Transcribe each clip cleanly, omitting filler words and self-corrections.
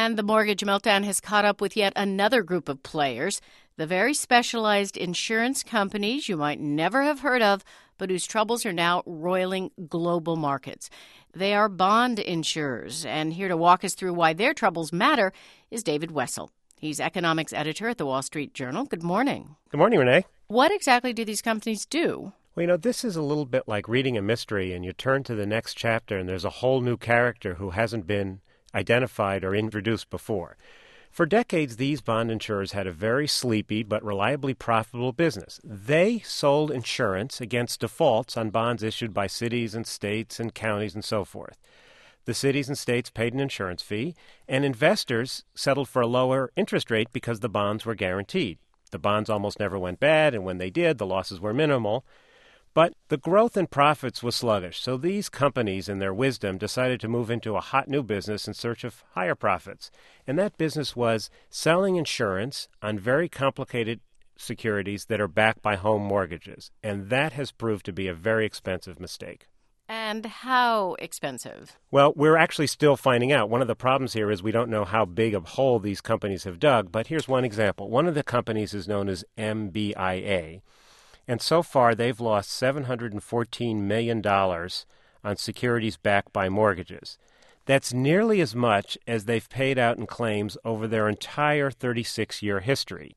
And the mortgage meltdown has caught up with yet another group of players, the very specialized insurance companies you might never have heard of, but whose troubles are now roiling global markets. They are bond insurers, and here to walk us through why their troubles matter is David Wessel. He's economics editor at the Wall Street Journal. Good morning. Good morning, Renee. What exactly do these companies do? Well, this is a little bit like reading a mystery, and you turn to the next chapter, and there's a whole new character who hasn't been identified or introduced before. For decades, these bond insurers had a very sleepy but reliably profitable business. They sold insurance against defaults on bonds issued by cities and states and counties and so forth. The cities and states paid an insurance fee, and investors settled for a lower interest rate because the bonds were guaranteed. The bonds almost never went bad, and when they did, the losses were minimal. But the growth in profits was sluggish, so these companies, in their wisdom, decided to move into a hot new business in search of higher profits. And that business was selling insurance on very complicated securities that are backed by home mortgages. And that has proved to be a very expensive mistake. And how expensive? Well, we're actually still finding out. One of the problems here is we don't know how big a hole these companies have dug. But here's one example. One of the companies is known as MBIA. And so far, they've lost $714 million on securities backed by mortgages. That's nearly as much as they've paid out in claims over their entire 36-year history.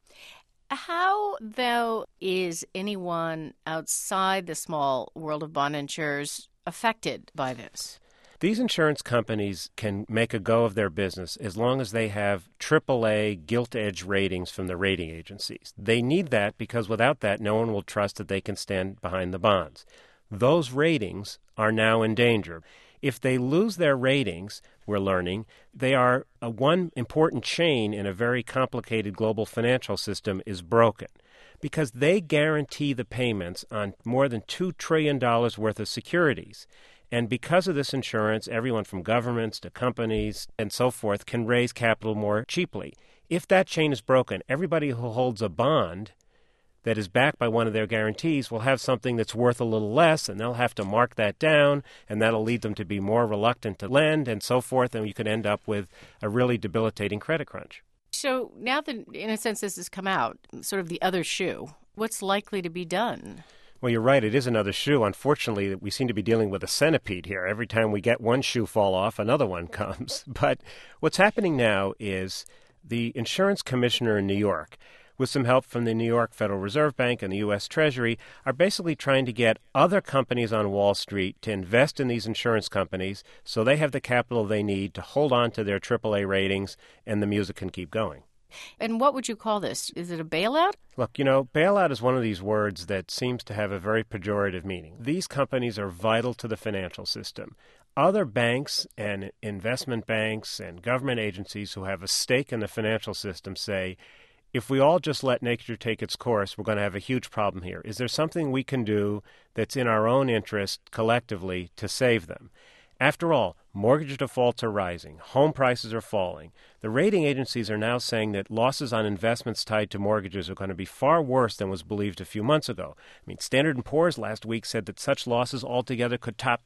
How, though, is anyone outside the small world of bond insurers affected by this? These insurance companies can make a go of their business as long as they have AAA gilt-edge ratings from the rating agencies. They need that because without that, no one will trust that they can stand behind the bonds. Those ratings are now in danger. If they lose their ratings, we're learning, they are one important chain in a very complicated global financial system is broken because they guarantee the payments on more than $2 trillion worth of securities. And because of this insurance, everyone from governments to companies and so forth can raise capital more cheaply. If that chain is broken, everybody who holds a bond that is backed by one of their guarantees will have something that's worth a little less, and they'll have to mark that down, and that'll lead them to be more reluctant to lend and so forth, and you could end up with a really debilitating credit crunch. So now that, in a sense, this has come out, sort of the other shoe, what's likely to be done? Well, you're right. It is another shoe. Unfortunately, we seem to be dealing with a centipede here. Every time we get one shoe fall off, another one comes. But what's happening now is the insurance commissioner in New York, with some help from the New York Federal Reserve Bank and the U.S. Treasury, are basically trying to get other companies on Wall Street to invest in these insurance companies so they have the capital they need to hold on to their AAA ratings and the music can keep going. And what would you call this? Is it a bailout? Look, bailout is one of these words that seems to have a very pejorative meaning. These companies are vital to the financial system. Other banks and investment banks and government agencies who have a stake in the financial system say, if we all just let nature take its course, we're going to have a huge problem here. Is there something we can do that's in our own interest collectively to save them? After all, mortgage defaults are rising. Home prices are falling. The rating agencies are now saying that losses on investments tied to mortgages are going to be far worse than was believed a few months ago. Standard & Poor's last week said that such losses altogether could top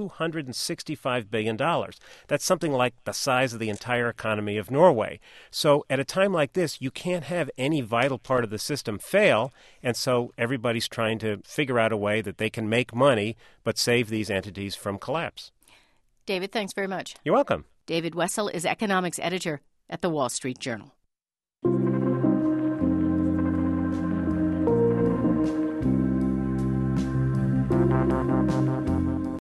$265 billion. That's something like the size of the entire economy of Norway. So at a time like this, you can't have any vital part of the system fail, and so everybody's trying to figure out a way that they can make money but save these entities from collapse. David, thanks very much. You're welcome. David Wessel is economics editor at the Wall Street Journal.